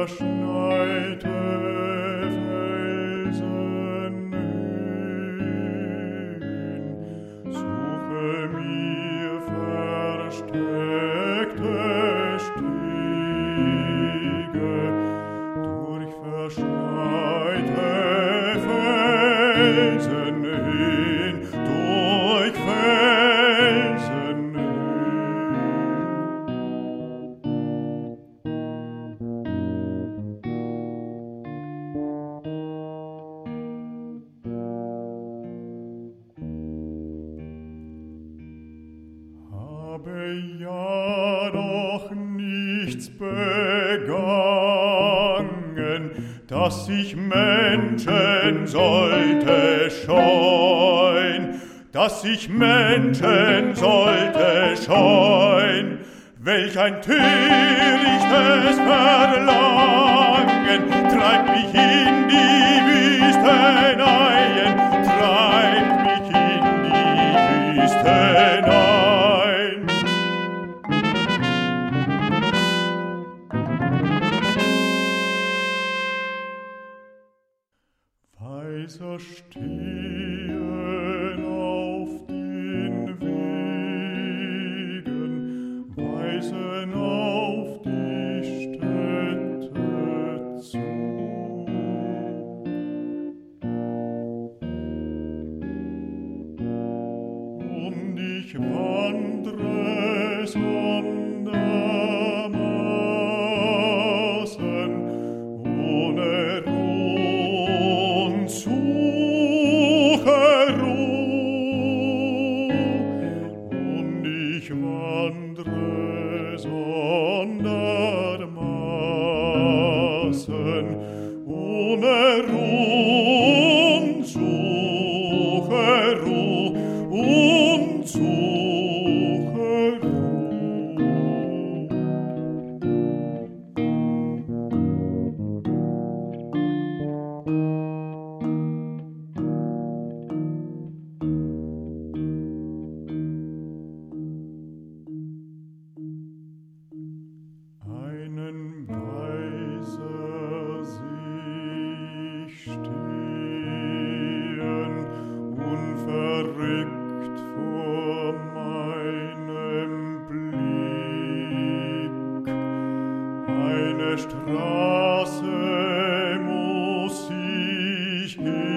verschneite Felsen hin, suche mir versteckte Stege durch verschneite Felsen hin, durch Felsen hin. Habe ja doch nichts begangen, dass ich Menschen sollte scheuen, dass ich Menschen sollte scheuen. Welch ein törichtes Verlangen treibt mich in die Wüsteneien, treibt mich in die Wüsteneien. Weiser stehen auf den Wegen, weisen auf die Städte zu. Und ich wandre sondermaßen ohne Ruhe und suche Ruhe. Und ich wandre sondermaßen ohne Ruhe und suche Ruhe und suche Ruhe. Einen Weiser seh ich stehen, unverrückt vor meinem Blick. Eine Straße muss ich gehen,